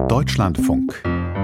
Deutschlandfunk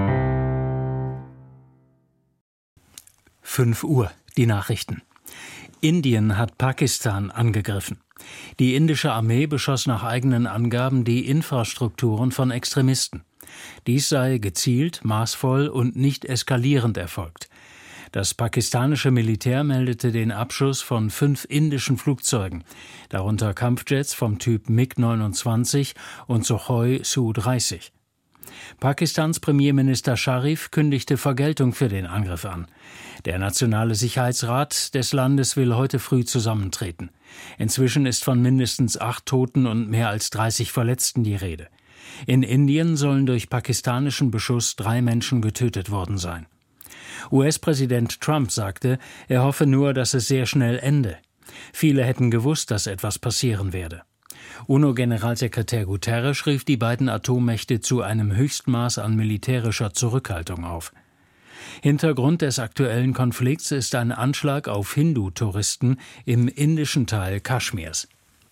5 Uhr, die Nachrichten. Indien hat Pakistan angegriffen. Die indische Armee beschoss nach eigenen Angaben die Infrastrukturen von Extremisten. Dies sei gezielt, maßvoll und nicht eskalierend erfolgt. Das pakistanische Militär meldete den Abschuss von 5 indischen Flugzeugen, darunter Kampfjets vom Typ MiG-29 und Sukhoi Su-30. Pakistans Premierminister Sharif kündigte Vergeltung für den Angriff an. Der Nationale Sicherheitsrat des Landes will heute früh zusammentreten. Inzwischen ist von mindestens 8 Toten und mehr als 30 Verletzten die Rede. In Indien sollen durch pakistanischen Beschuss 3 Menschen getötet worden sein. US-Präsident Trump sagte, er hoffe nur, dass es sehr schnell ende. Viele hätten gewusst, dass etwas passieren werde. UNO-Generalsekretär Guterres rief die beiden Atommächte zu einem Höchstmaß an militärischer Zurückhaltung auf. Hintergrund des aktuellen Konflikts ist ein Anschlag auf Hindu-Touristen im indischen Teil Kaschmirs.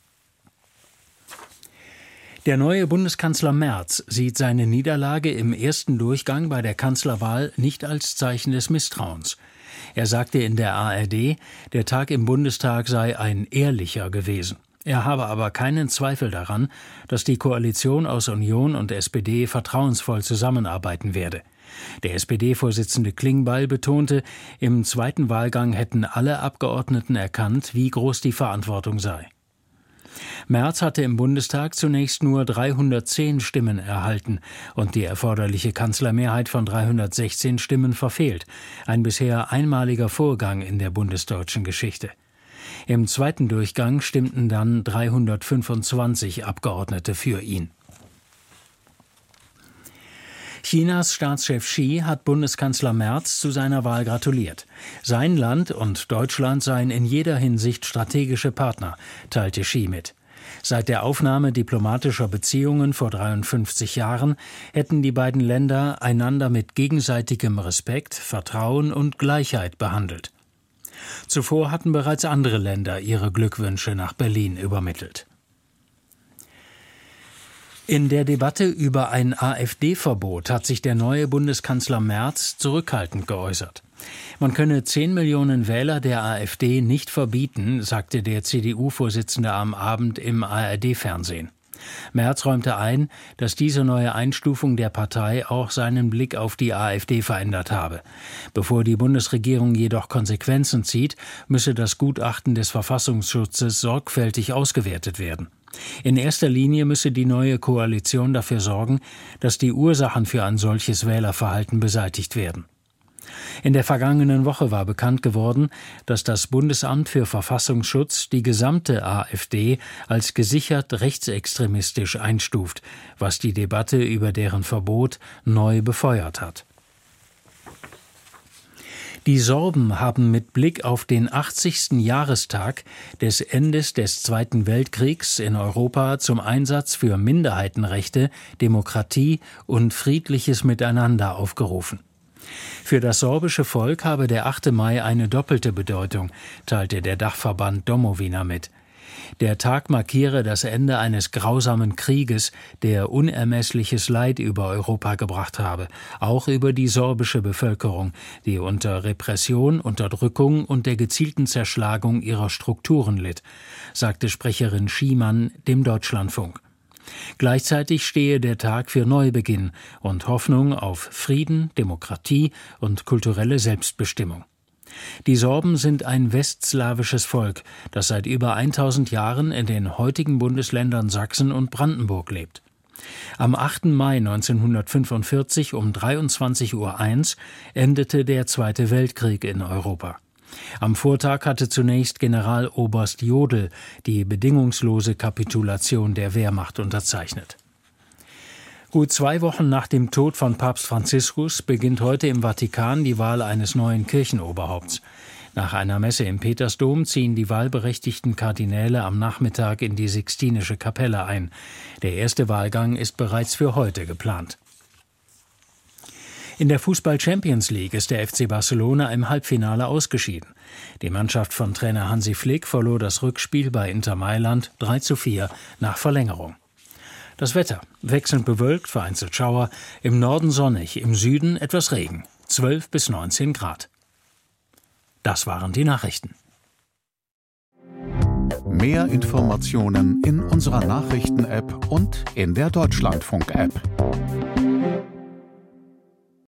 Der neue Bundeskanzler Merz sieht seine Niederlage im ersten Durchgang bei der Kanzlerwahl nicht als Zeichen des Misstrauens. Er sagte in der ARD, der Tag im Bundestag sei ein ehrlicher gewesen. Er habe aber keinen Zweifel daran, dass die Koalition aus Union und SPD vertrauensvoll zusammenarbeiten werde. Der SPD-Vorsitzende Klingbeil betonte, im zweiten Wahlgang hätten alle Abgeordneten erkannt, wie groß die Verantwortung sei. Merz hatte im Bundestag zunächst nur 310 Stimmen erhalten und die erforderliche Kanzlermehrheit von 316 Stimmen verfehlt. Ein bisher einmaliger Vorgang in der bundesdeutschen Geschichte. Im zweiten Durchgang stimmten dann 325 Abgeordnete für ihn. Chinas Staatschef Xi hat Bundeskanzler Merz zu seiner Wahl gratuliert. Sein Land und Deutschland seien in jeder Hinsicht strategische Partner, teilte Xi mit. Seit der Aufnahme diplomatischer Beziehungen vor 53 Jahren hätten die beiden Länder einander mit gegenseitigem Respekt, Vertrauen und Gleichheit behandelt. Zuvor hatten bereits andere Länder ihre Glückwünsche nach Berlin übermittelt. In der Debatte über ein AfD-Verbot hat sich der neue Bundeskanzler Merz zurückhaltend geäußert. Man könne 10 Millionen Wähler der AfD nicht verbieten, sagte der CDU-Vorsitzende am Abend im ARD-Fernsehen. Merz räumte ein, dass diese neue Einstufung der Partei auch seinen Blick auf die AfD verändert habe. Bevor die Bundesregierung jedoch Konsequenzen zieht, müsse das Gutachten des Verfassungsschutzes sorgfältig ausgewertet werden. In erster Linie müsse die neue Koalition dafür sorgen, dass die Ursachen für ein solches Wählerverhalten beseitigt werden. In der vergangenen Woche war bekannt geworden, dass das Bundesamt für Verfassungsschutz die gesamte AfD als gesichert rechtsextremistisch einstuft, was die Debatte über deren Verbot neu befeuert hat. Die Sorben haben mit Blick auf den 80. Jahrestag des Endes des Zweiten Weltkriegs in Europa zum Einsatz für Minderheitenrechte, Demokratie und friedliches Miteinander aufgerufen. Für das sorbische Volk habe der 8. Mai eine doppelte Bedeutung, teilte der Dachverband Domowina mit. Der Tag markiere das Ende eines grausamen Krieges, der unermessliches Leid über Europa gebracht habe, auch über die sorbische Bevölkerung, die unter Repression, Unterdrückung und der gezielten Zerschlagung ihrer Strukturen litt, sagte Sprecherin Schiemann dem Deutschlandfunk. Gleichzeitig stehe der Tag für Neubeginn und Hoffnung auf Frieden, Demokratie und kulturelle Selbstbestimmung. Die Sorben sind ein westslawisches Volk, das seit über 1000 Jahren in den heutigen Bundesländern Sachsen und Brandenburg lebt. Am 8. Mai 1945 um 23:01 Uhr endete der Zweite Weltkrieg in Europa. Am Vortag hatte zunächst Generaloberst Jodl die bedingungslose Kapitulation der Wehrmacht unterzeichnet. Gut 2 Wochen nach dem Tod von Papst Franziskus beginnt heute im Vatikan die Wahl eines neuen Kirchenoberhaupts. Nach einer Messe im Petersdom ziehen die wahlberechtigten Kardinäle am Nachmittag in die Sixtinische Kapelle ein. Der erste Wahlgang ist bereits für heute geplant. In der Fußball-Champions League ist der FC Barcelona im Halbfinale ausgeschieden. Die Mannschaft von Trainer Hansi Flick verlor das Rückspiel bei Inter Mailand 3:4 nach Verlängerung. Das Wetter: wechselnd bewölkt, vereinzelt Schauer, im Norden sonnig, im Süden etwas Regen, 12 bis 19 Grad. Das waren die Nachrichten. Mehr Informationen in unserer Nachrichten-App und in der Deutschlandfunk-App.